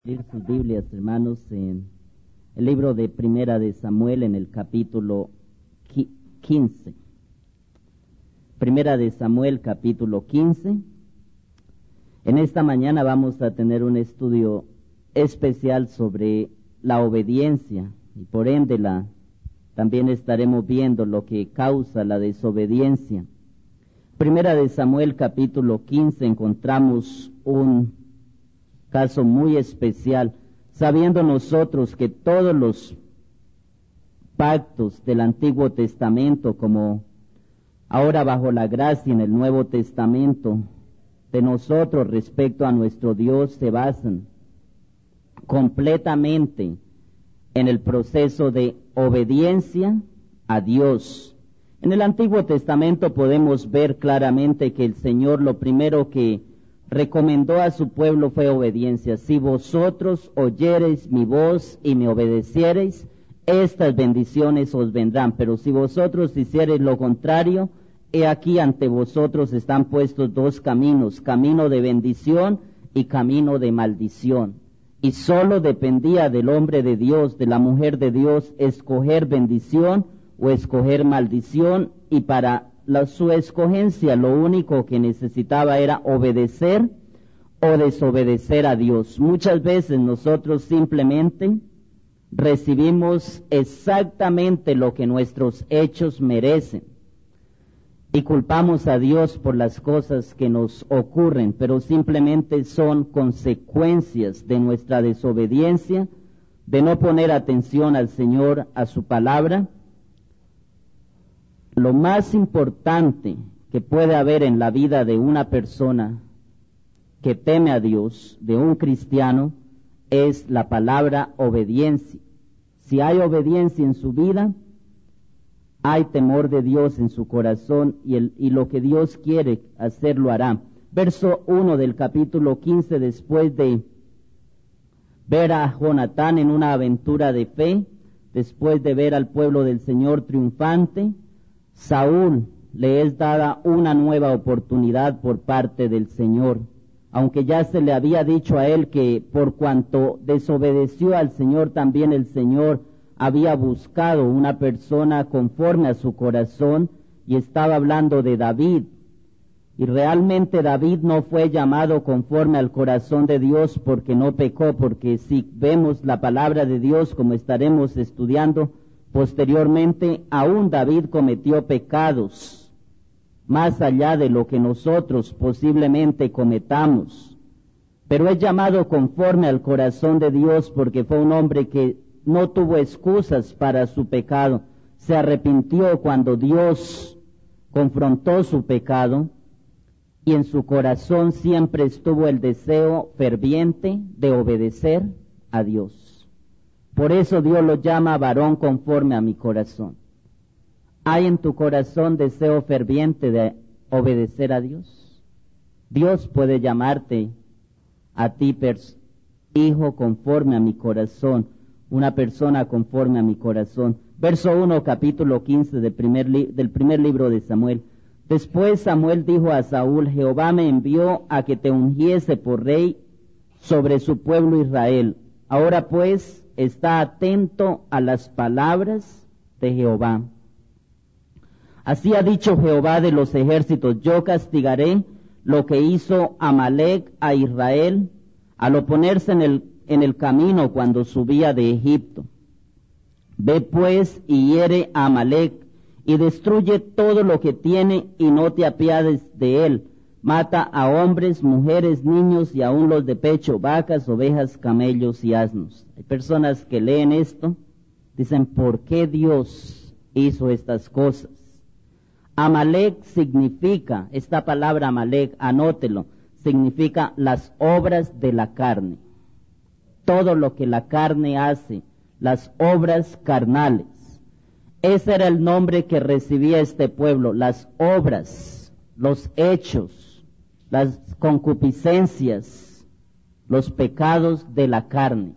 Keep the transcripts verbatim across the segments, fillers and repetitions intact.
Abrir sus Biblias, hermanos, en el libro de Primera de Samuel, en el capítulo quince. Primera de Samuel, capítulo quince. En esta mañana vamos a tener un estudio especial sobre la obediencia y por ende la, también estaremos viendo lo que causa la desobediencia. Primera de Samuel, capítulo quince, encontramos un caso muy especial, sabiendo nosotros que todos los pactos del Antiguo Testamento, como ahora bajo la gracia en el Nuevo Testamento, de nosotros respecto a nuestro Dios, se basan completamente en el proceso de obediencia a Dios. En el Antiguo Testamento podemos ver claramente que el Señor lo primero que recomendó a su pueblo fue obediencia. Si vosotros oyereis mi voz y me obedeciereis, estas bendiciones os vendrán. Pero si vosotros hiciereis lo contrario, he aquí ante vosotros están puestos dos caminos, camino de bendición y camino de maldición. Y solo dependía del hombre de Dios, de la mujer de Dios, escoger bendición o escoger maldición, y para La, su escogencia lo único que necesitaba era obedecer o desobedecer a Dios. Muchas veces nosotros simplemente recibimos exactamente lo que nuestros hechos merecen y culpamos a Dios por las cosas que nos ocurren, pero simplemente son consecuencias de nuestra desobediencia, de no poner atención al Señor, a su palabra. Lo más importante que puede haber en la vida de una persona que teme a Dios, de un cristiano, es la palabra obediencia. Si hay obediencia en su vida, hay temor de Dios en su corazón y, el, y lo que Dios quiere hacer lo hará. Verso uno del capítulo quince, después de ver a Jonatán en una aventura de fe, después de ver al pueblo del Señor triunfante, Saúl le es dada una nueva oportunidad por parte del Señor, aunque ya se le había dicho a él que por cuanto desobedeció al Señor, también el Señor había buscado una persona conforme a su corazón, y estaba hablando de David. Y realmente David no fue llamado conforme al corazón de Dios porque no pecó, porque si vemos la palabra de Dios, como estaremos estudiando posteriormente, aún David cometió pecados más allá de lo que nosotros posiblemente cometamos, pero es llamado conforme al corazón de Dios porque fue un hombre que no tuvo excusas para su pecado, se arrepintió cuando Dios confrontó su pecado, y en su corazón siempre estuvo el deseo ferviente de obedecer a Dios. Por eso Dios lo llama varón conforme a mi corazón. ¿Hay en tu corazón deseo ferviente de obedecer a Dios? Dios puede llamarte a ti, hijo conforme a mi corazón, una persona conforme a mi corazón. Verso uno, capítulo quince del primer, li- del primer libro de Samuel. Después Samuel dijo a Saúl: Jehová me envió a que te ungiese por rey sobre su pueblo Israel. Ahora pues, está atento a las palabras de Jehová. Así ha dicho Jehová de los ejércitos: yo castigaré lo que hizo Amalec a Israel al oponerse en el, en el camino cuando subía de Egipto. Ve pues y hiere a Amalec y destruye todo lo que tiene y no te apiades de él. Mata a hombres, mujeres, niños y aun los de pecho, vacas, ovejas, camellos y asnos. Hay personas que leen esto, dicen: ¿por qué Dios hizo estas cosas? Amalec significa, esta palabra Amalec, anótelo, significa las obras de la carne. Todo lo que la carne hace, las obras carnales. Ese era el nombre que recibía este pueblo, las obras, los hechos, las concupiscencias, los pecados de la carne.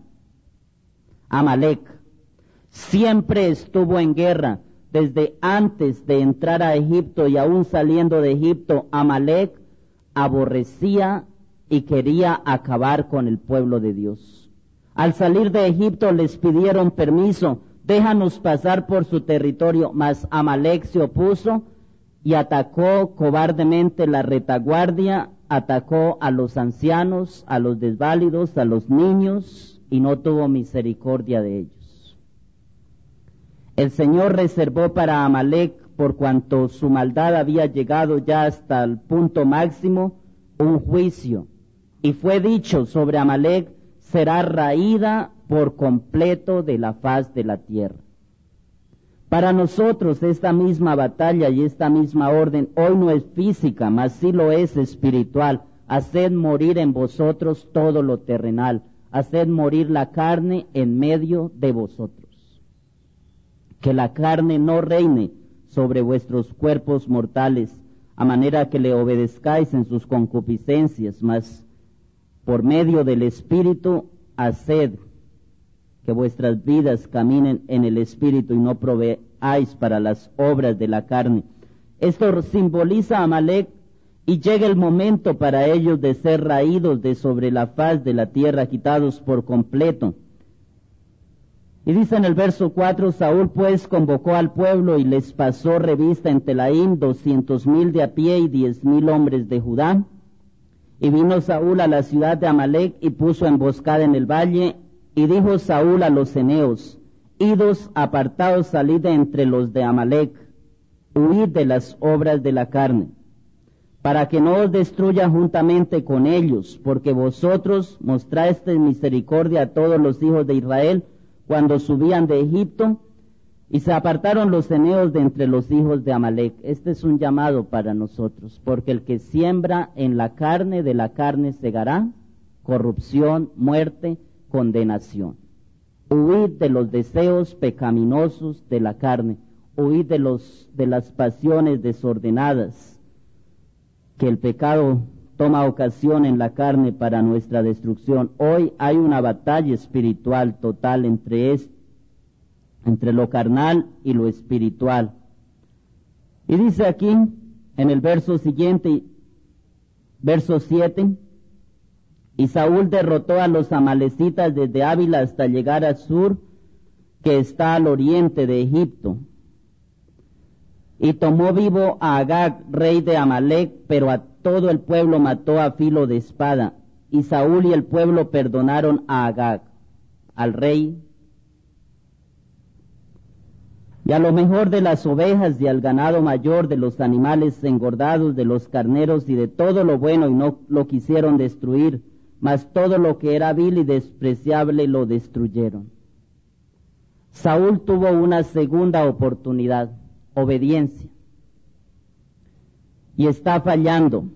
Amalec siempre estuvo en guerra, desde antes de entrar a Egipto y aún saliendo de Egipto. Amalec aborrecía y quería acabar con el pueblo de Dios. Al salir de Egipto les pidieron permiso, déjanos pasar por su territorio, mas Amalec se opuso y atacó cobardemente la retaguardia, atacó a los ancianos, a los desválidos, a los niños, y no tuvo misericordia de ellos. El Señor reservó para Amalec, por cuanto su maldad había llegado ya hasta el punto máximo, un juicio, y fue dicho sobre Amalec: será raída por completo de la faz de la tierra. Para nosotros esta misma batalla y esta misma orden hoy no es física, mas sí lo es espiritual. Haced morir en vosotros todo lo terrenal, haced morir la carne en medio de vosotros. Que la carne no reine sobre vuestros cuerpos mortales, a manera que le obedezcáis en sus concupiscencias, mas por medio del Espíritu haced que vuestras vidas caminen en el Espíritu y no proveáis para las obras de la carne. Esto simboliza a Amalec, y llega el momento para ellos de ser raídos de sobre la faz de la tierra, quitados por completo. Y dice en el verso cuatro: Saúl pues convocó al pueblo y les pasó revista en Telaim doscientos mil de a pie y diez mil hombres de Judá. Y vino Saúl a la ciudad de Amalec y puso emboscada en el valle. Y dijo Saúl a los ceneos: idos, apartaos, salid de entre los de Amalec, huid de las obras de la carne, para que no os destruya juntamente con ellos, porque vosotros mostrasteis misericordia a todos los hijos de Israel cuando subían de Egipto, y se apartaron los ceneos de entre los hijos de Amalec. Este es un llamado para nosotros, porque el que siembra en la carne, de la carne segará corrupción, muerte, condenación. Huid de los deseos pecaminosos de la carne, huid de los de las pasiones desordenadas, que el pecado toma ocasión en la carne para nuestra destrucción. Hoy hay una batalla espiritual total entre es, entre lo carnal y lo espiritual. Y dice aquí en el verso siguiente, verso siete: y Saúl derrotó a los amalecitas desde Ávila hasta llegar a Sur, que está al oriente de Egipto. Y tomó vivo a Agag, rey de Amalec, pero a todo el pueblo mató a filo de espada. Y Saúl y el pueblo perdonaron a Agag, al rey, y a lo mejor de las ovejas y al ganado mayor, de los animales engordados, de los carneros y de todo lo bueno, y no lo quisieron destruir, mas todo lo que era vil y despreciable lo destruyeron. Saúl tuvo una segunda oportunidad: obediencia, y está fallando.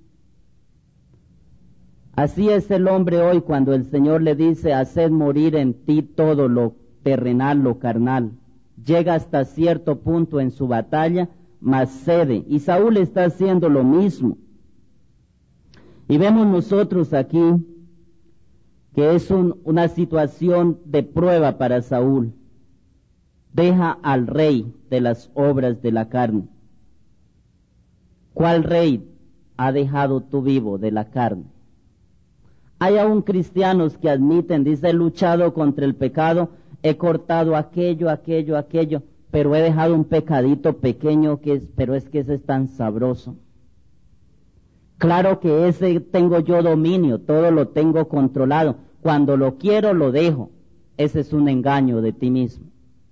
Así es el hombre hoy, cuando el Señor le dice: haced morir en ti todo lo terrenal, lo carnal. Llega hasta cierto punto en su batalla, mas cede, y Saúl está haciendo lo mismo. Y vemos nosotros aquí que es un, una situación de prueba para Saúl. Deja al rey de las obras de la carne. ¿Cuál rey ha dejado tú vivo de la carne? Hay aún cristianos que admiten: dice, he luchado contra el pecado, he cortado aquello, aquello, aquello, pero he dejado un pecadito pequeño, que es, pero es que ese es tan sabroso. Claro que ese tengo yo dominio, todo lo tengo controlado. Cuando lo quiero, lo dejo. Ese es un engaño de ti mismo.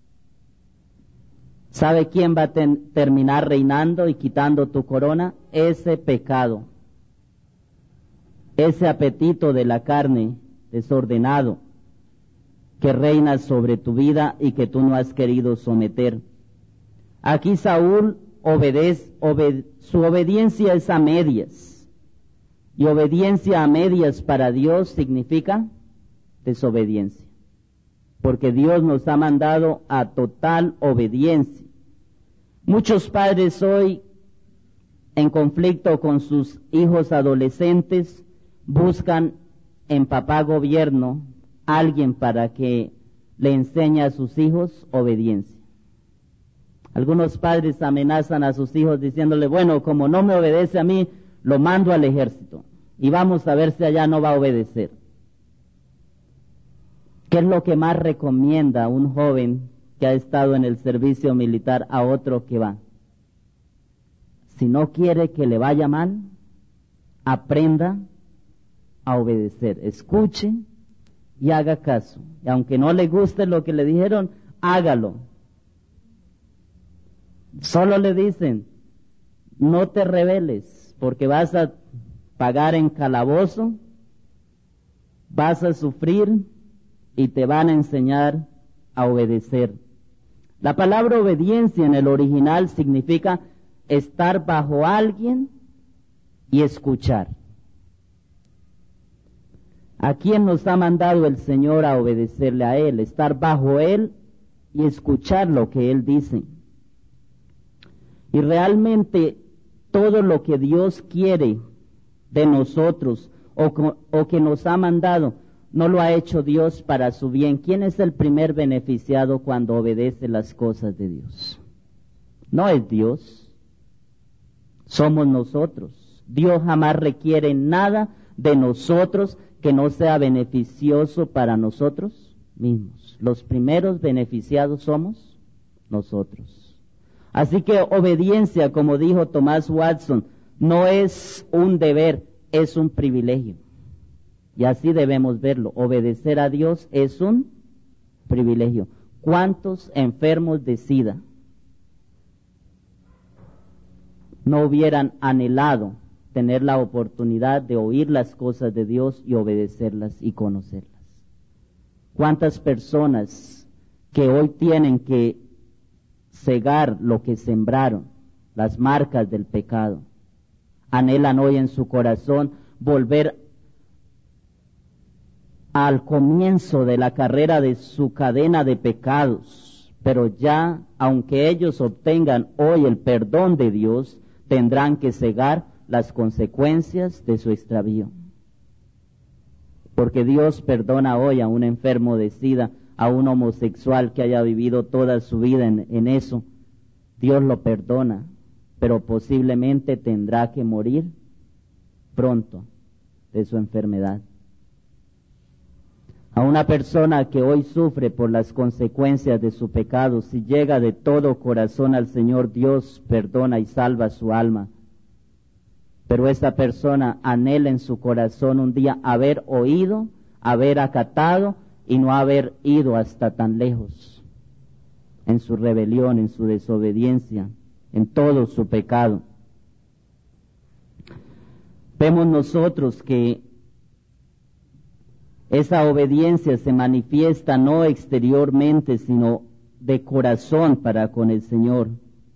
¿Sabe quién va a ten, terminar reinando y quitando tu corona? Ese pecado, ese apetito de la carne desordenado que reina sobre tu vida y que tú no has querido someter. Aquí Saúl obedece, obed, su obediencia es a medias. Y obediencia a medias para Dios significa desobediencia, porque Dios nos ha mandado a total obediencia. Muchos padres hoy, en conflicto con sus hijos adolescentes, buscan en papá gobierno alguien para que le enseñe a sus hijos obediencia. Algunos padres amenazan a sus hijos diciéndole: bueno, como no me obedece a mí, lo mando al ejército y vamos a ver si allá no va a obedecer. ¿Qué es lo que más recomienda un joven que ha estado en el servicio militar a otro que va? Si no quiere que le vaya mal, aprenda a obedecer, escuche y haga caso. Y aunque no le guste lo que le dijeron, hágalo. Solo le dicen, no te rebeles, porque vas a pagar en calabozo, vas a sufrir y te van a enseñar a obedecer. La palabra obediencia en el original significa estar bajo alguien y escuchar. ¿A quién nos ha mandado el Señor a obedecerle a Él? Estar bajo Él y escuchar lo que Él dice. Y realmente todo lo que Dios quiere de nosotros o, o que nos ha mandado, no lo ha hecho Dios para su bien. ¿Quién es el primer beneficiado cuando obedece las cosas de Dios? No es Dios, somos nosotros. Dios jamás requiere nada de nosotros que no sea beneficioso para nosotros mismos. Los primeros beneficiados somos nosotros. Así que obediencia, como dijo Thomas Watson, no es un deber, es un privilegio. Y así debemos verlo. Obedecer a Dios es un privilegio. ¿Cuántos enfermos de SIDA no hubieran anhelado tener la oportunidad de oír las cosas de Dios y obedecerlas y conocerlas? ¿Cuántas personas que hoy tienen que cegar lo que sembraron, las marcas del pecado, anhelan hoy en su corazón volver al comienzo de la carrera de su cadena de pecados, pero ya, aunque ellos obtengan hoy el perdón de Dios, tendrán que cegar las consecuencias de su extravío? Porque Dios perdona hoy a un enfermo de SIDA, a un homosexual que haya vivido toda su vida en, en eso. Dios lo perdona, pero posiblemente tendrá que morir pronto de su enfermedad. A una persona que hoy sufre por las consecuencias de su pecado, si llega de todo corazón al Señor, Dios perdona y salva su alma. Pero esa persona anhela en su corazón un día haber oído, haber acatado y no haber ido hasta tan lejos en su rebelión, en su desobediencia, en todo su pecado. Vemos nosotros que esa obediencia se manifiesta no exteriormente, sino de corazón para con el Señor,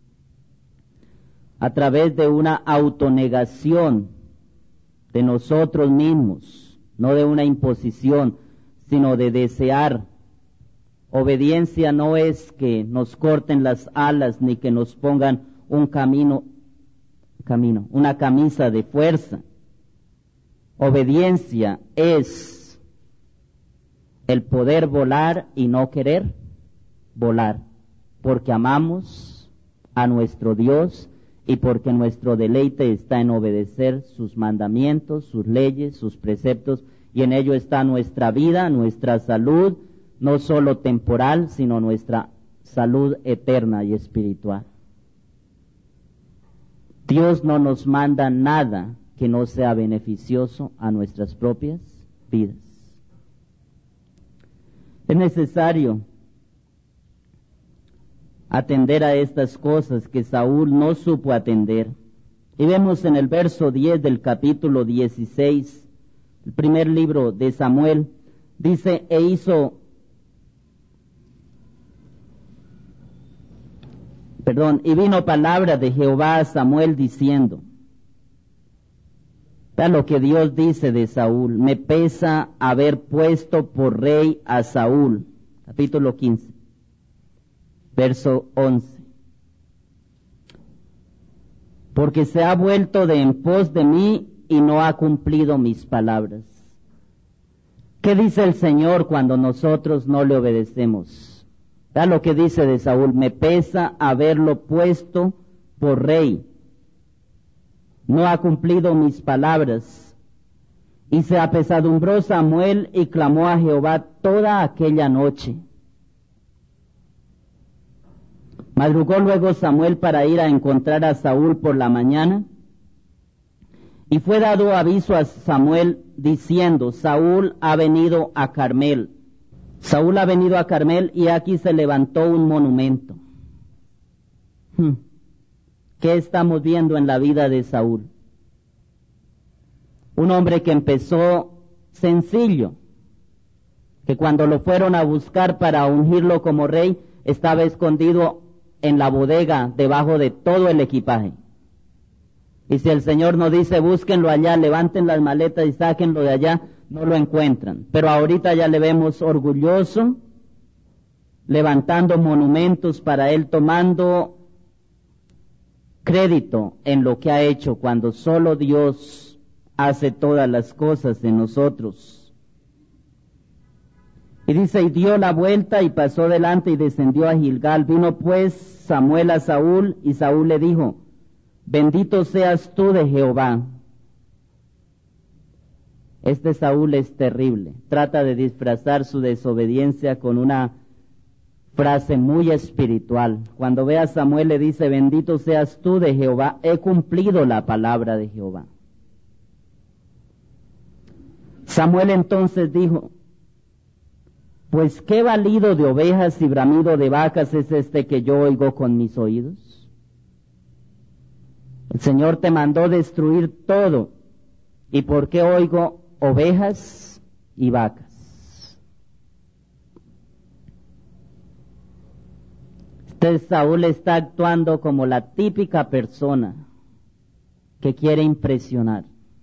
a través de una autonegación de nosotros mismos, no de una imposición, sino de desear. Obediencia no es que nos corten las alas ni que nos pongan un camino, camino, una camisa de fuerza. Obediencia es el poder volar y no querer volar, porque amamos a nuestro Dios y porque nuestro deleite está en obedecer sus mandamientos, sus leyes, sus preceptos, y en ello está nuestra vida, nuestra salud, no solo temporal, sino nuestra salud eterna y espiritual. Dios no nos manda nada que no sea beneficioso a nuestras propias vidas. Es necesario atender a estas cosas que Saúl no supo atender. Y vemos en el verso diez del capítulo dieciséis, el primer libro de Samuel, dice, e hizo, perdón, y vino palabra de Jehová a Samuel diciendo, vea lo que Dios dice de Saúl, me pesa haber puesto por rey a Saúl, capítulo quince, verso once, porque se ha vuelto de en pos de mí y no ha cumplido mis palabras. ¿Qué dice el Señor cuando nosotros no le obedecemos? Vea lo que dice de Saúl, me pesa haberlo puesto por rey. No ha cumplido mis palabras. Y se apesadumbró Samuel y clamó a Jehová toda aquella noche. Madrugó luego Samuel para ir a encontrar a Saúl por la mañana, y fue dado aviso a Samuel diciendo: Saúl ha venido a Carmel. Saúl ha venido a Carmel y aquí se levantó un monumento. Hmm. ¿Qué estamos viendo en la vida de Saúl? Un hombre que empezó sencillo, que cuando lo fueron a buscar para ungirlo como rey, estaba escondido en la bodega debajo de todo el equipaje. Y si el Señor nos dice búsquenlo allá, levanten las maletas y sáquenlo de allá, no lo encuentran. Pero ahorita ya le vemos orgulloso, levantando monumentos para él, tomando crédito en lo que ha hecho, cuando solo Dios hace todas las cosas en nosotros. Y dice, y dio la vuelta y pasó delante y descendió a Gilgal. Vino pues Samuel a Saúl, y Saúl le dijo: bendito seas tú de Jehová. Este Saúl es terrible. Trata de disfrazar su desobediencia con una frase muy espiritual. Cuando ve a Samuel le dice: bendito seas tú de Jehová, he cumplido la palabra de Jehová. Samuel entonces dijo: pues qué balido de ovejas y bramido de vacas es este que yo oigo con mis oídos. El Señor te mandó destruir todo, ¿y por qué oigo ovejas y vacas? Este Saúl está actuando como la típica persona que quiere impresionar.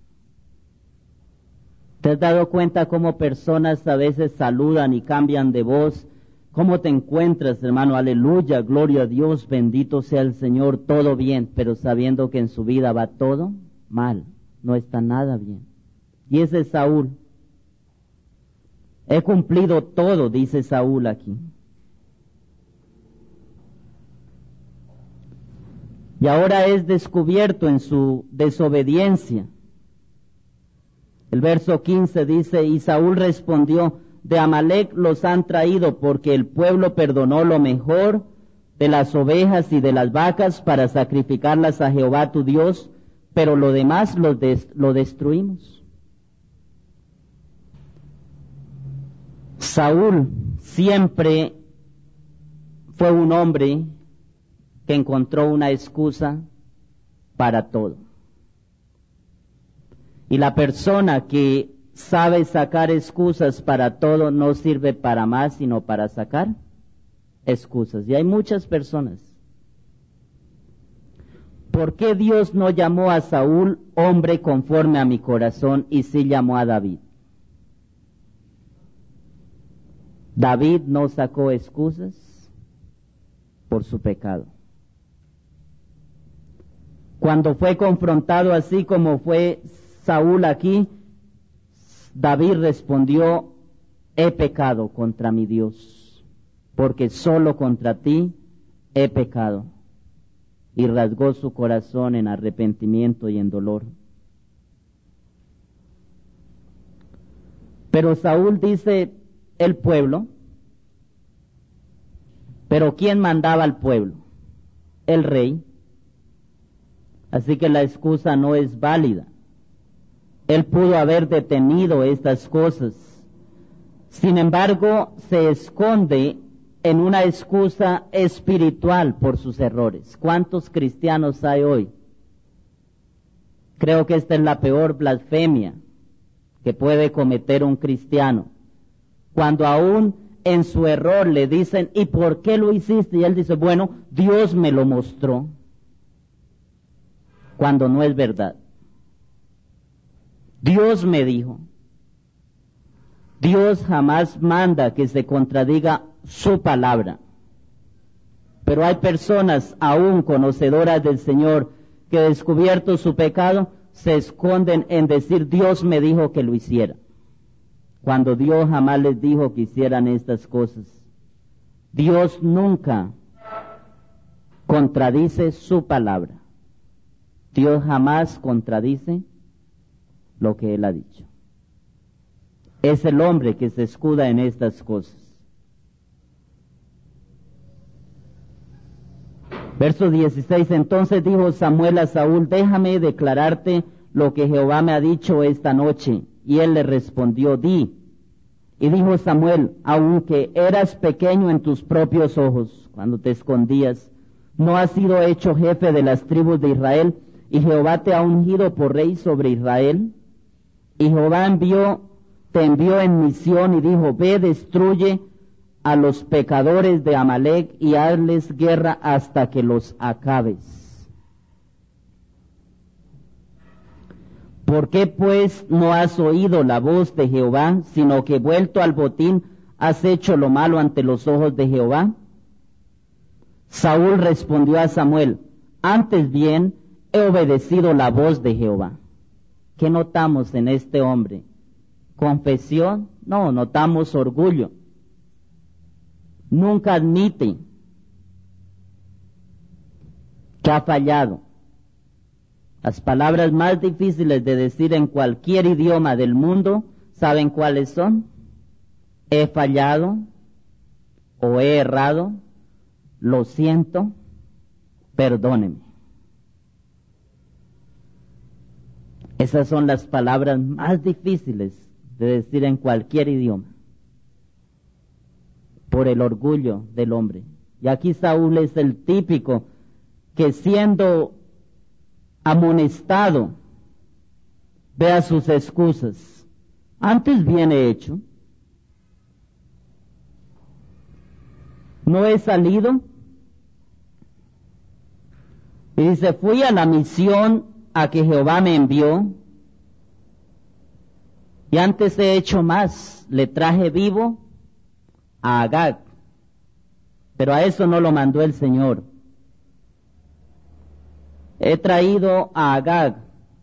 ¿Te has dado cuenta cómo personas a veces saludan y cambian de voz? ¿Cómo te encuentras, hermano? Aleluya, gloria a Dios, bendito sea el Señor, todo bien, pero sabiendo que en su vida va todo mal, no está nada bien. Y ese es Saúl. He cumplido todo, dice Saúl aquí. Y ahora es descubierto en su desobediencia. El verso quince dice: y Saúl respondió: de Amalec los han traído, porque el pueblo perdonó lo mejor de las ovejas y de las vacas para sacrificarlas a Jehová tu Dios, pero lo demás lo, des- lo destruimos. Saúl siempre fue un hombre que encontró una excusa para todo. Y la persona que sabe sacar excusas para todo no sirve para más, sino para sacar excusas. Y hay muchas personas. ¿Por qué Dios no llamó a Saúl hombre conforme a mi corazón y sí llamó a David? David no sacó excusas por su pecado. Cuando fue confrontado así como fue Saúl aquí, David respondió: he pecado contra mi Dios, porque solo contra ti he pecado. Y rasgó su corazón en arrepentimiento y en dolor. Pero Saúl dice: el pueblo. Pero ¿quién mandaba al pueblo? El rey. Así que la excusa no es válida. Él pudo haber detenido estas cosas. Sin embargo, se esconde en una excusa espiritual por sus errores. ¿Cuántos cristianos hay hoy? Creo que esta es la peor blasfemia que puede cometer un cristiano. Cuando aún en su error le dicen: ¿y por qué lo hiciste? Y él dice: bueno, Dios me lo mostró. Cuando no es verdad. Dios me dijo. Dios jamás manda que se contradiga su palabra. Pero hay personas aún conocedoras del Señor que, descubierto su pecado, se esconden en decir: Dios me dijo que lo hiciera, cuando Dios jamás les dijo que hicieran estas cosas. Dios nunca contradice su palabra. Dios jamás contradice lo que Él ha dicho. es el hombre que se escuda en estas cosas. Verso dieciséis, entonces dijo Samuel a Saúl, déjame declararte lo que Jehová me ha dicho esta noche. Y él le respondió, di. Y dijo Samuel, aunque eras pequeño en tus propios ojos, cuando te escondías, no has sido hecho jefe de las tribus de Israel, y Jehová te ha ungido por rey sobre Israel. Y Jehová envió, te envió en misión y dijo, ve, destruye a los pecadores de Amalec y hazles guerra hasta que los acabes. ¿Por qué pues no has oído la voz de Jehová, sino que vuelto al botín has hecho lo malo ante los ojos de Jehová? Saúl respondió a Samuel, antes bien he obedecido la voz de Jehová. ¿Qué notamos en este hombre? ¿Confesión? No, notamos orgullo. Nunca admite que ha fallado. Las palabras más difíciles de decir en cualquier idioma del mundo, ¿saben cuáles son? He fallado o he errado, lo siento, perdóneme. Esas son las palabras más difíciles de decir en cualquier idioma, por el orgullo del hombre. Y aquí Saúl es el típico que siendo amonestado, vea sus excusas. Antes bien he hecho. No he salido. Y dice, fui a la misión a que Jehová me envió. Y antes he hecho más. Le traje vivo a Agag, pero a eso no lo mandó el Señor. He traído a Agag,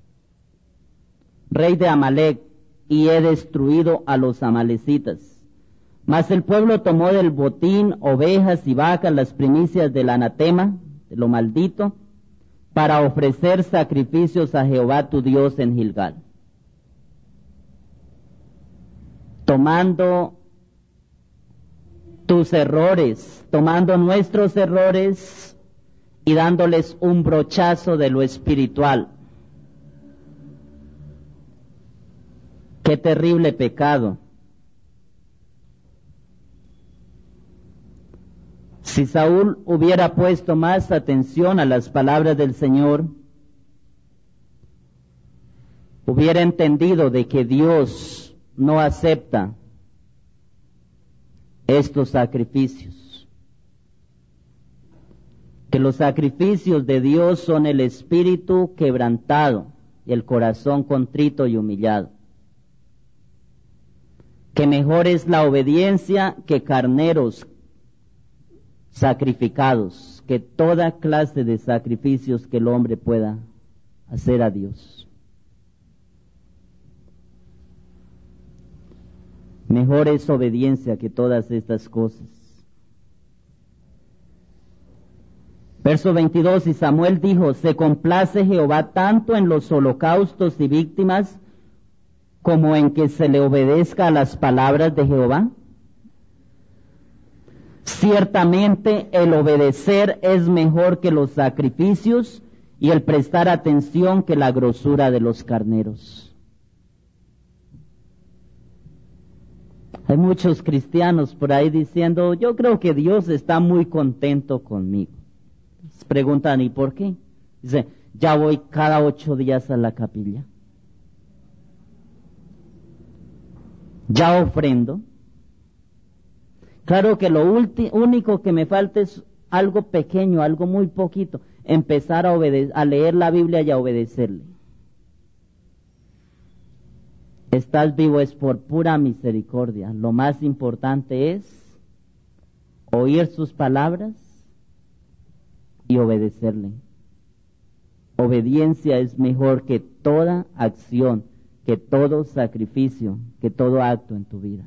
rey de Amalec, y he destruido a los amalecitas. Mas el pueblo tomó del botín ovejas y vacas, las primicias del anatema, de lo maldito, para ofrecer sacrificios a Jehová tu Dios en Gilgal. Tomando tus errores, tomando nuestros errores y dándoles un brochazo de lo espiritual. Qué terrible pecado. Si Saúl hubiera puesto más atención a las palabras del Señor, hubiera entendido de que Dios no acepta estos sacrificios, que los sacrificios de Dios son el espíritu quebrantado y el corazón contrito y humillado, que mejor es la obediencia que carneros sacrificados, que toda clase de sacrificios que el hombre pueda hacer a Dios. Mejor es obediencia que todas estas cosas. Verso veintidós, y Samuel dijo, ¿se complace Jehová tanto en los holocaustos y víctimas como en que se le obedezca a las palabras de Jehová? Ciertamente el obedecer es mejor que los sacrificios y el prestar atención que la grosura de los carneros. Hay muchos cristianos por ahí diciendo, yo creo que Dios está muy contento conmigo. Se preguntan, ¿y por qué? Dice, ya voy cada ocho días a la capilla. Ya ofrendo. Claro que lo único que me falta es algo pequeño, algo muy poquito, empezar a, obede- a leer la Biblia y a obedecerle. Estás vivo es por pura misericordia. Lo más importante es oír sus palabras y obedecerle. Obediencia es mejor que toda acción, que todo sacrificio, que todo acto en tu vida.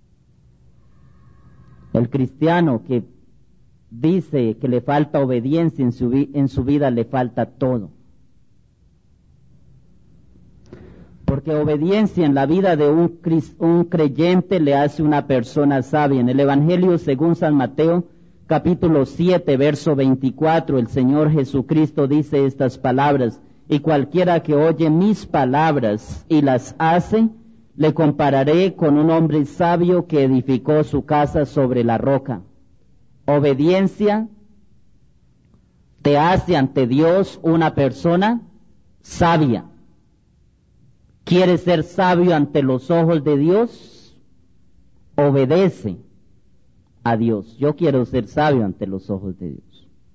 El cristiano que dice que le falta obediencia en su, vi- en su vida, le falta todo. porque obediencia en la vida de un, un creyente le hace una persona sabia. En el Evangelio según San Mateo, capítulo siete, verso veinticuatro, el Señor Jesucristo dice estas palabras: y cualquiera que oye mis palabras y las hace, le compararé con un hombre sabio que edificó su casa sobre la roca. Obediencia te hace ante Dios una persona sabia. ¿Quieres ser sabio ante los ojos de Dios? Obedece a Dios. Yo quiero ser sabio ante los ojos de Dios.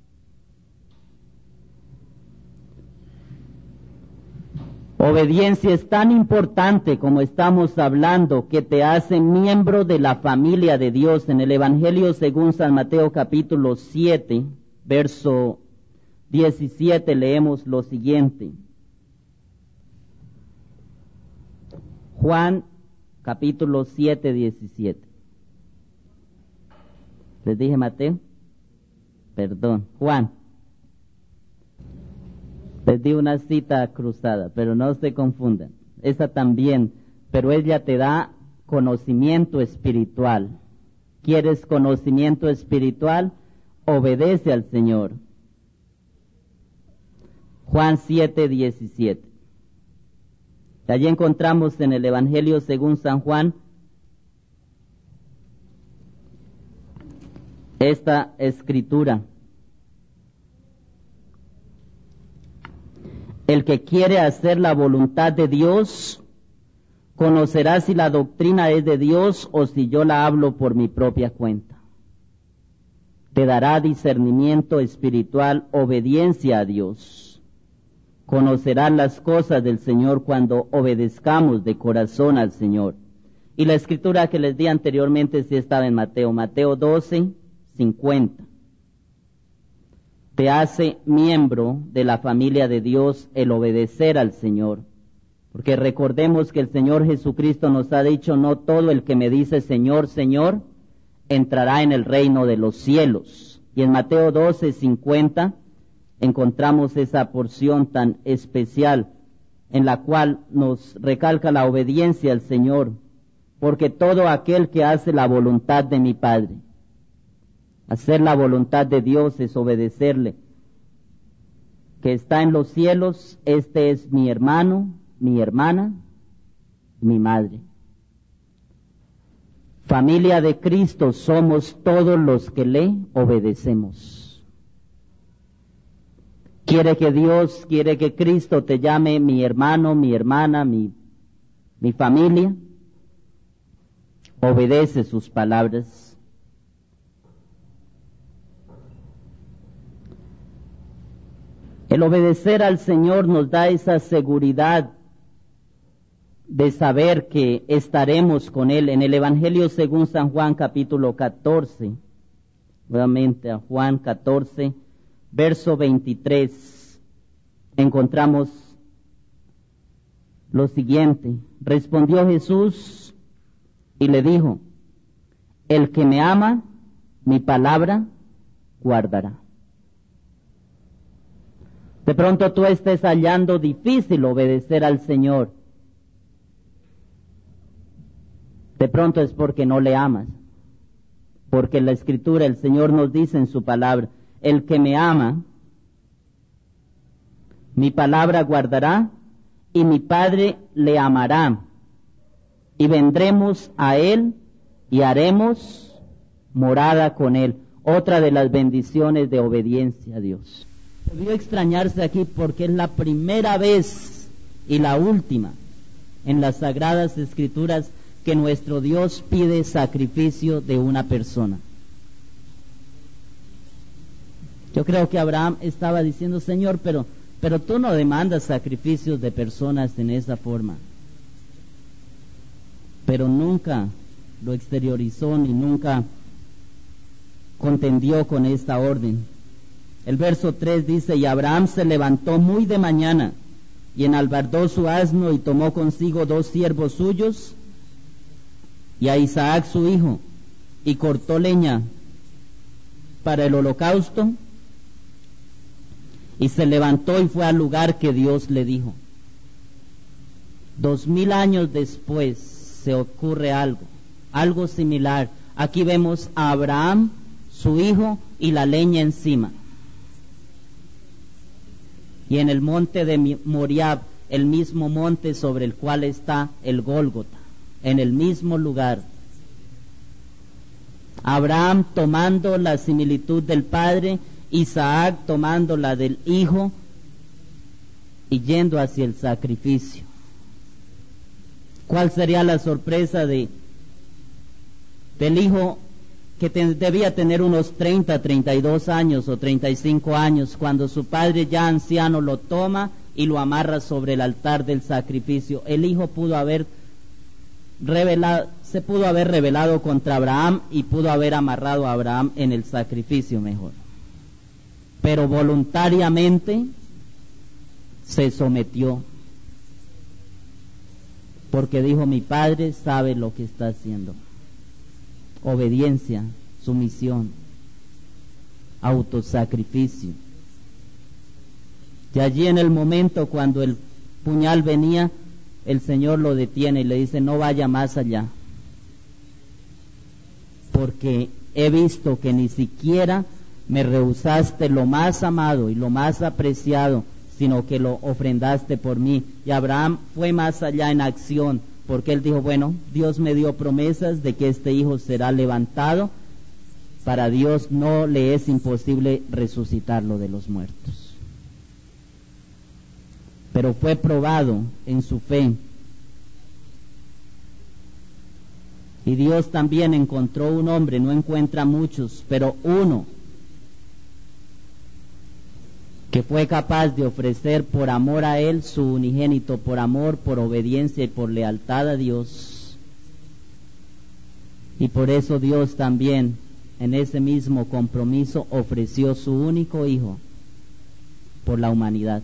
Obediencia es tan importante, como estamos hablando, que te hace miembro de la familia de Dios. En el Evangelio según San Mateo capítulo siete, verso diecisiete, leemos lo siguiente. Juan capítulo siete, diecisiete. ¿Les dije Mateo? Perdón, Juan. Les di una cita cruzada, pero no se confundan. Esa también, pero ella te da conocimiento espiritual. ¿Quieres conocimiento espiritual? Obedece al Señor. Juan siete, diecisiete. Allí encontramos en el Evangelio según San Juan esta escritura. El que quiere hacer la voluntad de Dios, conocerá si la doctrina es de Dios o si yo la hablo por mi propia cuenta. Te dará discernimiento espiritual, obediencia a Dios. Conocerás las cosas del Señor cuando obedezcamos de corazón al Señor. Y la escritura que les di anteriormente sí estaba en Mateo, Mateo doce, cincuenta. Te hace miembro de la familia de Dios el obedecer al Señor. Porque recordemos que el Señor Jesucristo nos ha dicho: no todo el que me dice Señor, Señor, entrará en el reino de los cielos. Y en Mateo doce, cincuenta encontramos esa porción tan especial en la cual nos recalca la obediencia al Señor. Porque todo aquel que hace la voluntad de mi Padre, hacer la voluntad de Dios es obedecerle, que está en los cielos, este es mi hermano, mi hermana, mi madre. Familia de Cristo somos todos los que le obedecemos. Quiere que Dios, quiere que Cristo te llame mi hermano, mi hermana, mi, mi familia. Obedece sus palabras. El obedecer al Señor nos da esa seguridad de saber que estaremos con Él. En el Evangelio según San Juan capítulo catorce, nuevamente a Juan catorce, verso veintitrés, encontramos lo siguiente. Respondió Jesús y le dijo: el que me ama, mi palabra guardará. De pronto tú estés hallando difícil obedecer al Señor. De pronto es porque no le amas. Porque en la Escritura el Señor nos dice en su palabra: el que me ama, mi palabra guardará, y mi Padre le amará. Y vendremos a Él y haremos morada con Él. Otra de las bendiciones de obediencia a Dios. Debió extrañarse aquí porque es la primera vez y la última en las Sagradas Escrituras que nuestro Dios pide sacrificio de una persona. Yo creo que Abraham estaba diciendo: Señor, pero, pero tú no demandas sacrificios de personas en esa forma. Pero nunca lo exteriorizó ni nunca contendió con esta orden. El verso tres dice: y Abraham se levantó muy de mañana, y enalbardó su asno, y tomó consigo dos siervos suyos, y a Isaac su hijo, y cortó leña para el holocausto, y se levantó y fue al lugar que Dios le dijo. Dos mil años después se ocurre algo, algo similar. Aquí vemos a Abraham, su hijo, y la leña encima. Y en el monte de Moriab, el mismo monte sobre el cual está el Gólgota, en el mismo lugar. Abraham tomando la similitud del padre, Isaac tomando la del hijo y yendo hacia el sacrificio. ¿Cuál sería la sorpresa de del hijo que te, debía tener unos treinta, treinta y dos años o treinta y cinco años, cuando su padre ya anciano lo toma y lo amarra sobre el altar del sacrificio? El hijo pudo haber revelado, se pudo haber rebelado contra Abraham y pudo haber amarrado a Abraham en el sacrificio mejor, pero voluntariamente se sometió, porque dijo: mi padre sabe lo que está haciendo. Obediencia, sumisión, autosacrificio. Y allí, en el momento cuando el puñal venía, el Señor lo detiene y le dice: no vaya más allá, porque he visto que ni siquiera me rehusaste lo más amado y lo más apreciado, sino que lo ofrendaste por mí. Y Abraham fue más allá en acción, porque él dijo: bueno, Dios me dio promesas de que este hijo será levantado. Para Dios no le es imposible resucitarlo de los muertos. Pero fue probado en su fe. Y Dios también encontró un hombre, no encuentra muchos, pero uno, que fue capaz de ofrecer por amor a Él su unigénito, por amor, por obediencia y por lealtad a Dios. Y por eso Dios también, en ese mismo compromiso, ofreció su único hijo por la humanidad.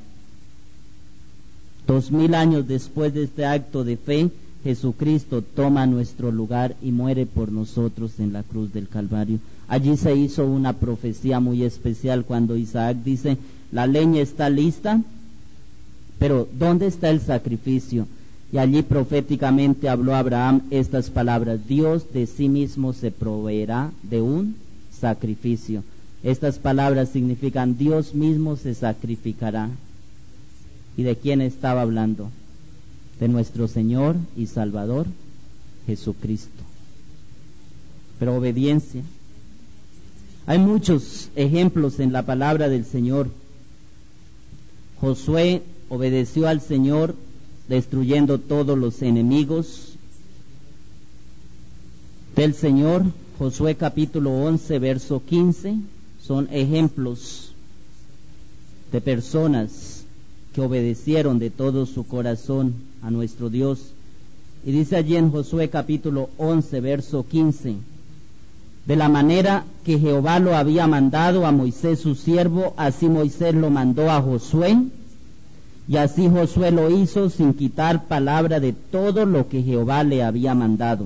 Dos mil años después de este acto de fe, Jesucristo toma nuestro lugar y muere por nosotros en la cruz del Calvario. Allí se hizo una profecía muy especial cuando Isaac dice: la leña está lista, pero ¿dónde está el sacrificio? Y allí proféticamente habló Abraham estas palabras: Dios de sí mismo se proveerá de un sacrificio. Estas palabras significan: Dios mismo se sacrificará. ¿Y de quién estaba hablando? De nuestro Señor y Salvador Jesucristo. Pero obediencia. Hay muchos ejemplos en la palabra del Señor. Josué obedeció al Señor, destruyendo todos los enemigos del Señor. Josué capítulo once, verso quince, son ejemplos de personas que obedecieron de todo su corazón a nuestro Dios. Y dice allí en Josué capítulo once, verso quince: de la manera que Jehová lo había mandado a Moisés su siervo, así Moisés lo mandó a Josué, y así Josué lo hizo sin quitar palabra de todo lo que Jehová le había mandado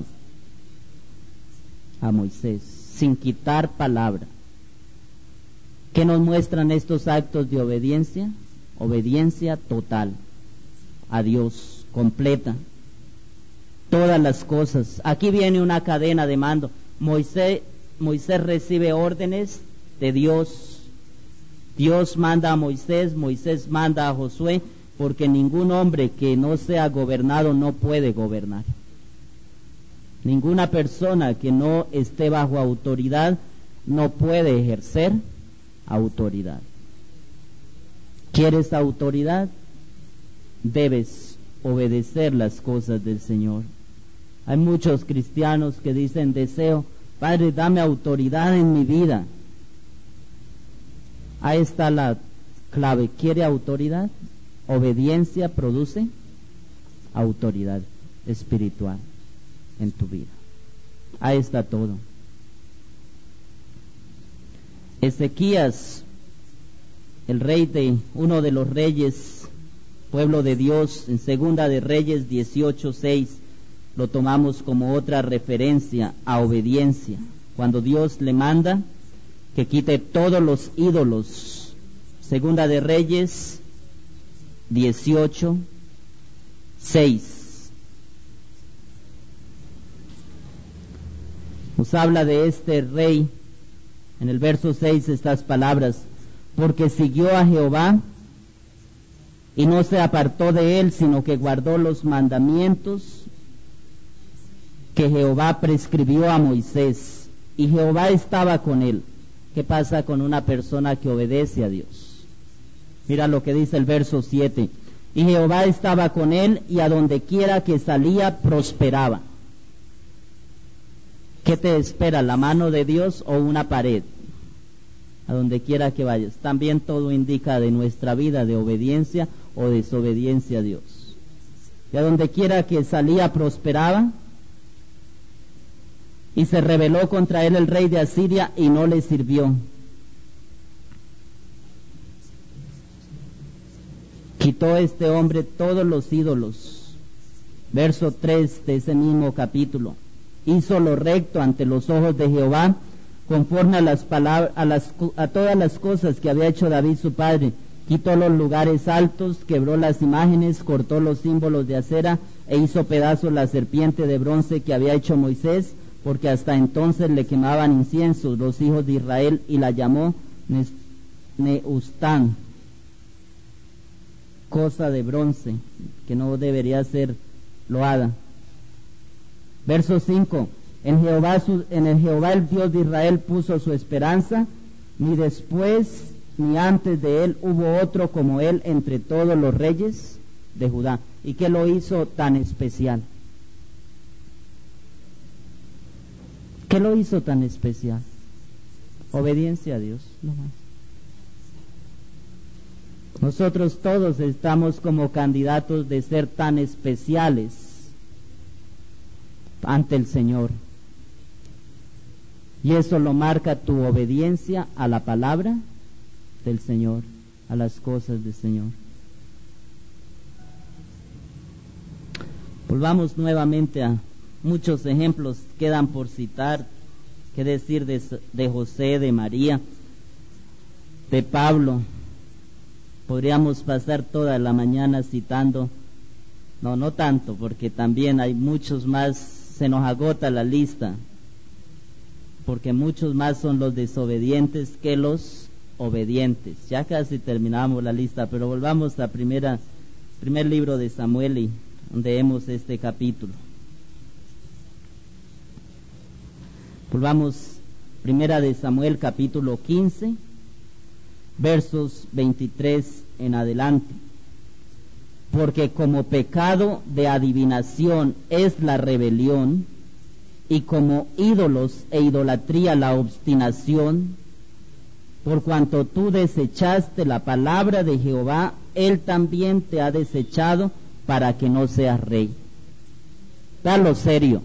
a Moisés, sin quitar palabra. ¿Qué nos muestran estos actos de obediencia? Obediencia total a Dios, completa, todas las cosas. Aquí viene una cadena de mando. Moisés, Moisés recibe órdenes de Dios. Dios manda a Moisés, Moisés manda a Josué, porque ningún hombre que no sea gobernado no puede gobernar. Ninguna persona que no esté bajo autoridad no puede ejercer autoridad. ¿Quieres autoridad? Debes obedecer las cosas del Señor. Hay muchos cristianos que dicen: deseo, Padre, dame autoridad en mi vida. Ahí está la clave. ¿Quiere autoridad? Obediencia produce autoridad espiritual en tu vida. Ahí está todo. Ezequías, el rey de uno de los reyes, pueblo de Dios, en Segunda de Reyes dieciocho seis, lo tomamos como otra referencia a obediencia. Cuando Dios le manda que quite todos los ídolos. Segunda de Reyes dieciocho seis. Nos habla de este rey, en el verso seis, estas palabras: porque siguió a Jehová y no se apartó de él, sino que guardó los mandamientos que Jehová prescribió a Moisés, y Jehová estaba con él. ¿Qué pasa con una persona que obedece a Dios? Mira lo que dice el verso siete: y Jehová estaba con él, y a donde quiera que salía prosperaba. ¿Qué te espera, la mano de Dios o una pared? A donde quiera que vayas. También todo indica de nuestra vida, de obediencia o desobediencia a Dios. Y a donde quiera que salía prosperaba. Y se rebeló contra él el rey de Asiria y no le sirvió. Quitó este hombre todos los ídolos. Verso tres de ese mismo capítulo: hizo lo recto ante los ojos de Jehová, conforme a las palabras, a, las, a todas las cosas que había hecho David su padre. Quitó los lugares altos, quebró las imágenes, cortó los símbolos de acera, e hizo pedazos la serpiente de bronce que había hecho Moisés, porque hasta entonces le quemaban inciensos los hijos de Israel, y la llamó Neustán, cosa de bronce, que no debería ser loada. Verso cinco: en Jehová, su, en el Jehová el Dios de Israel puso su esperanza, ni después ni antes de él hubo otro como él entre todos los reyes de Judá. ¿Y qué lo hizo tan especial? ¿Qué lo hizo tan especial? Obediencia a Dios, no más. Nosotros todos estamos como candidatos de ser tan especiales ante el Señor. Y eso lo marca tu obediencia a la palabra del Señor, a las cosas del Señor. Volvamos nuevamente a muchos ejemplos, quedan por citar. Qué decir de, de José, de María, de Pablo. Podríamos pasar toda la mañana citando. No, no tanto, porque también hay muchos más, se nos agota la lista, porque muchos más son los desobedientes que los obedientes. Ya casi terminamos la lista, pero volvamos a primera, primer libro de Samuel, y donde vemos este capítulo. Volvamos, primera de Samuel, capítulo quince, versos veintitrés en adelante. Porque como pecado de adivinación es la rebelión, y como ídolos e idolatría la obstinación, por cuanto tú desechaste la palabra de Jehová, él también te ha desechado para que no seas rey. Da lo serio,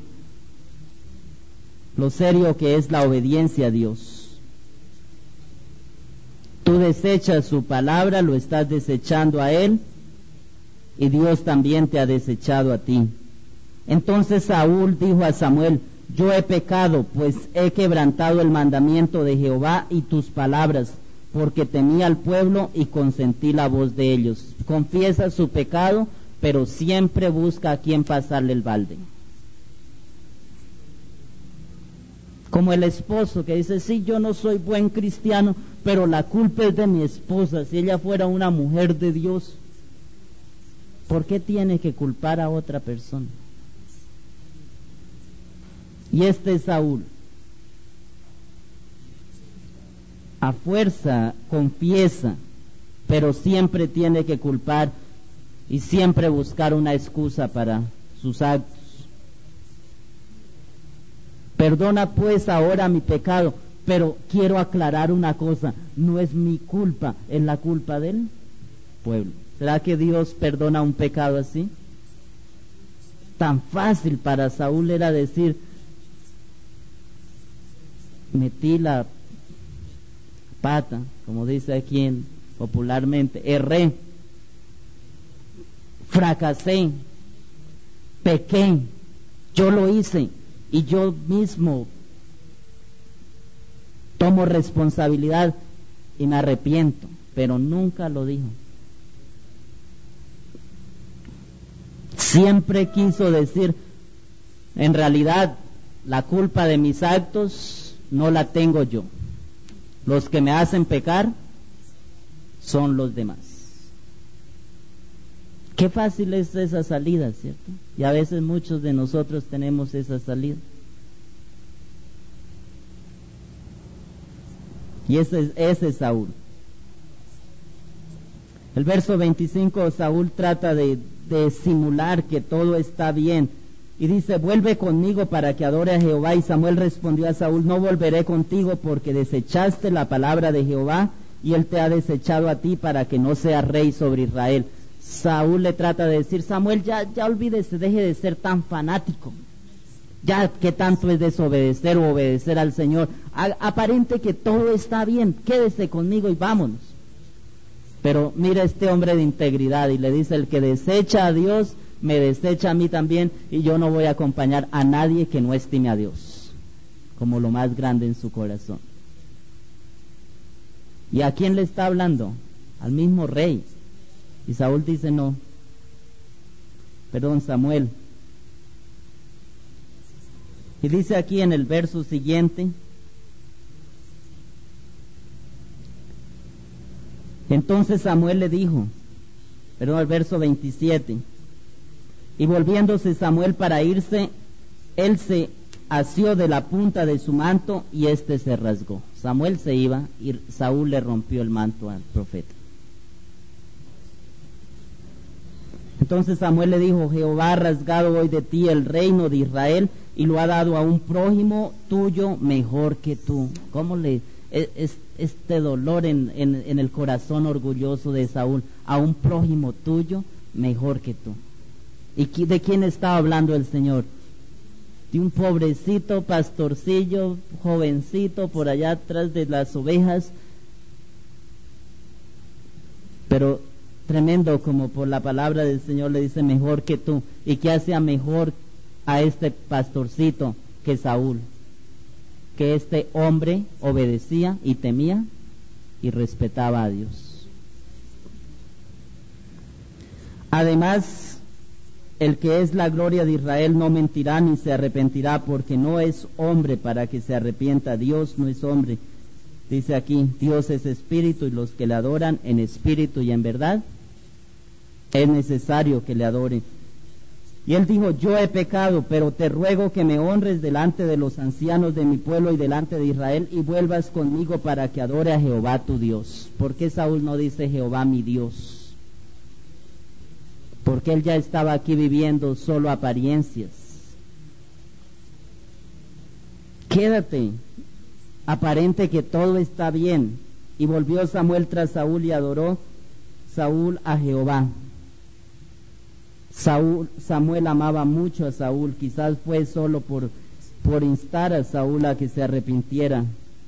lo serio que es la obediencia a Dios. Tú desechas su palabra, lo estás desechando a él, y Dios también te ha desechado a ti. Entonces Saúl dijo a Samuel: yo he pecado, pues he quebrantado el mandamiento de Jehová y tus palabras, porque temí al pueblo y consentí la voz de ellos. Confiesa su pecado, pero siempre busca a quien pasarle el balde. Como el esposo que dice: sí, yo no soy buen cristiano, pero la culpa es de mi esposa. Si ella fuera una mujer de Dios, ¿por qué tiene que culpar a otra persona? Y este es Saúl. A fuerza confiesa, pero siempre tiene que culpar y siempre buscar una excusa para sus actos. Perdona pues ahora mi pecado, pero quiero aclarar una cosa: no es mi culpa, es la culpa del pueblo. ¿Será que Dios perdona un pecado así? Tan fácil para Saúl era decir: metí la pata, como dice aquí en, popularmente, erré, fracasé, pequé, yo lo hice y yo mismo tomo responsabilidad y me arrepiento, pero nunca lo dijo. Siempre quiso decir: en realidad la culpa de mis actos no la tengo yo. Los que me hacen pecar son los demás. Qué fácil es esa salida, ¿cierto? Y a veces muchos de nosotros tenemos esa salida. Y ese es, ese es Saúl. El verso veinticinco, Saúl trata de, de simular que todo está bien. Y dice, vuelve conmigo para que adore a Jehová. Y Samuel respondió a Saúl, no volveré contigo porque desechaste la palabra de Jehová y él te ha desechado a ti para que no seas rey sobre Israel. Saúl le trata de decir, Samuel, ya, ya olvídese, deje de ser tan fanático. Ya que tanto es desobedecer o obedecer al Señor. A, aparente que todo está bien, quédese conmigo y vámonos. Pero mira este hombre de integridad y le dice, el que desecha a Dios, me desecha a mí también, y yo no voy a acompañar a nadie que no estime a Dios como lo más grande en su corazón. ¿Y a quién le está hablando? Al mismo rey. Y Saúl dice, no, perdón, Samuel. Y dice aquí en el verso siguiente, entonces Samuel le dijo, perdón, el verso veintisiete, y volviéndose Samuel para irse, él se asió de la punta de su manto y éste se rasgó. Samuel se iba y Saúl le rompió el manto al profeta. Entonces Samuel le dijo, Jehová ha rasgado hoy de ti el reino de Israel y lo ha dado a un prójimo tuyo mejor que tú. ¿Cómo le es este dolor en, en, en el corazón orgulloso de Saúl? A un prójimo tuyo mejor que tú. ¿Y de quién estaba hablando el Señor? De un pobrecito pastorcillo, jovencito, por allá atrás de las ovejas, pero tremendo, como por la palabra del Señor le dice, mejor que tú. ¿Y qué hacía mejor a este pastorcito que Saúl? Que este hombre obedecía y temía y respetaba a Dios. Además, el que es la gloria de Israel no mentirá ni se arrepentirá, porque no es hombre para que se arrepienta. Dios no es hombre. Dice aquí, Dios es espíritu y los que le adoran en espíritu y en verdad, es necesario que le adoren. Y él dijo, yo he pecado, pero te ruego que me honres delante de los ancianos de mi pueblo y delante de Israel y vuelvas conmigo para que adore a Jehová tu Dios. ¿Por qué Saúl no dice Jehová mi Dios? Porque él ya estaba aquí viviendo solo apariencias. Quédate, aparente que todo está bien. Y volvió Samuel tras Saúl y adoró Saúl a Jehová. Saúl, Samuel amaba mucho a Saúl, quizás fue solo por, por instar a Saúl a que se arrepintiera.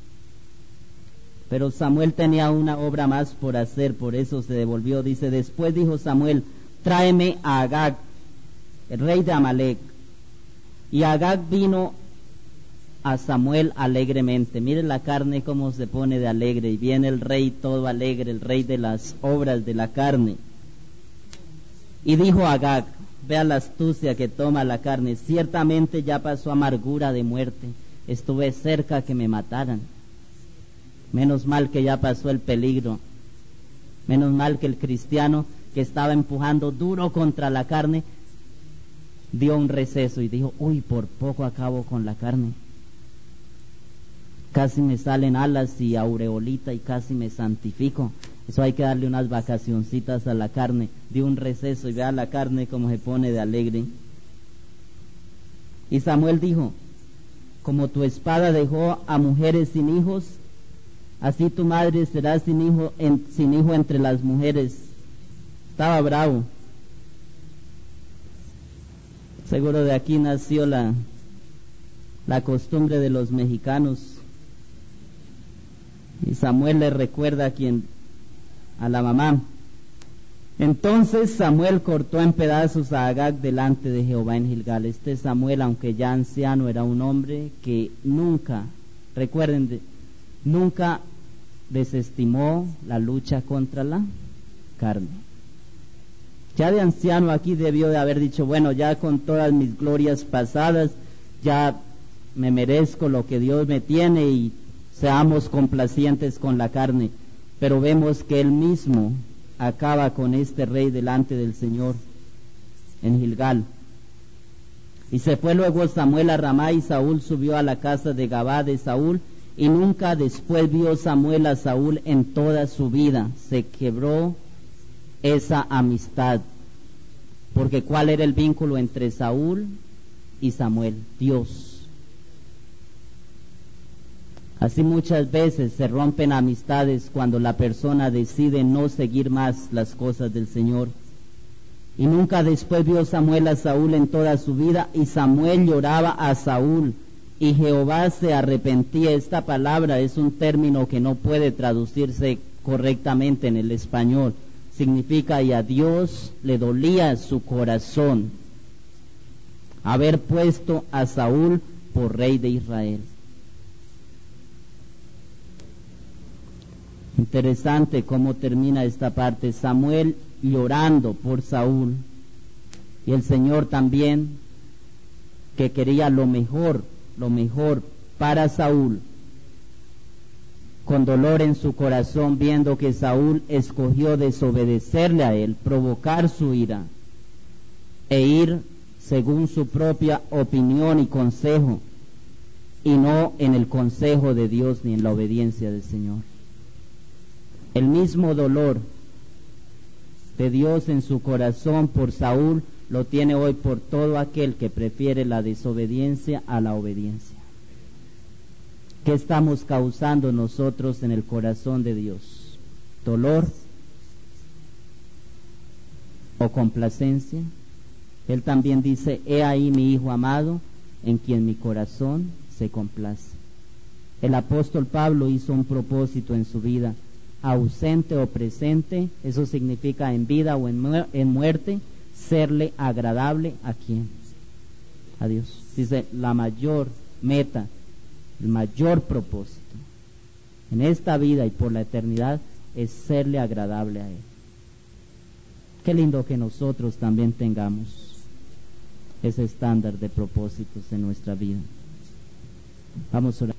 Pero Samuel tenía una obra más por hacer, por eso se devolvió. Dice, después dijo Samuel, tráeme a Agag, el rey de Amalec. Y Agag vino a Samuel alegremente. Miren la carne cómo se pone de alegre, y viene el rey todo alegre, el rey de las obras de la carne. Y dijo Agag, vea la astucia que toma la carne, ciertamente ya pasó amargura de muerte, estuve cerca que me mataran. Menos mal que ya pasó el peligro, menos mal que el cristiano que estaba empujando duro contra la carne dio un receso y dijo, uy, por poco acabo con la carne, casi me salen alas y aureolita y casi me santifico. Eso hay que darle unas vacacioncitas a la carne. Dio un receso y vea la carne como se pone de alegre. Y Samuel dijo, como tu espada dejó a mujeres sin hijos, así tu madre será sin hijo, en, sin hijo entre las mujeres. Estaba bravo. Seguro de aquí nació la, la costumbre de los mexicanos. Y Samuel le recuerda a quien, a la mamá. Entonces Samuel cortó en pedazos a Agag delante de Jehová en Gilgal. Este Samuel, aunque ya anciano, era un hombre que nunca, recuerden, de, nunca desestimó la lucha contra la carne. Ya de anciano aquí debió de haber dicho, bueno, ya con todas mis glorias pasadas, ya me merezco lo que Dios me tiene y seamos complacientes con la carne. Pero vemos que él mismo acaba con este rey delante del Señor en Gilgal. Y se fue luego Samuel a Ramá, y Saúl subió a la casa de Gabá de Saúl, y nunca después vio Samuel a Saúl en toda su vida. Se quebró esa amistad. Porque ¿cuál era el vínculo entre Saúl y Samuel? Dios. Así muchas veces se rompen amistades cuando la persona decide no seguir más las cosas del Señor. Y nunca después vio Samuel a Saúl en toda su vida, y Samuel lloraba a Saúl, y Jehová se arrepentía. Esta palabra es un término que no puede traducirse correctamente en el español. Significa, y a Dios le dolía su corazón haber puesto a Saúl por rey de Israel. Interesante cómo termina esta parte. Samuel llorando por Saúl, y el Señor también, que quería lo mejor, lo mejor para Saúl, con dolor en su corazón, viendo que Saúl escogió desobedecerle a él, provocar su ira e ir según su propia opinión y consejo, y no en el consejo de Dios ni en la obediencia del Señor. El mismo dolor de Dios en su corazón por Saúl lo tiene hoy por todo aquel que prefiere la desobediencia a la obediencia. ¿Qué estamos causando nosotros en el corazón de Dios? ¿Dolor o complacencia? Él también dice: he ahí mi hijo amado, en quien mi corazón se complace. El apóstol Pablo hizo un propósito en su vida, ausente o presente, eso significa en vida o en, mu- en muerte, serle agradable a quién, a Dios. Dice, la mayor meta, el mayor propósito en esta vida y por la eternidad es serle agradable a Él. Qué lindo que nosotros también tengamos ese estándar de propósitos en nuestra vida. Vamos a orar.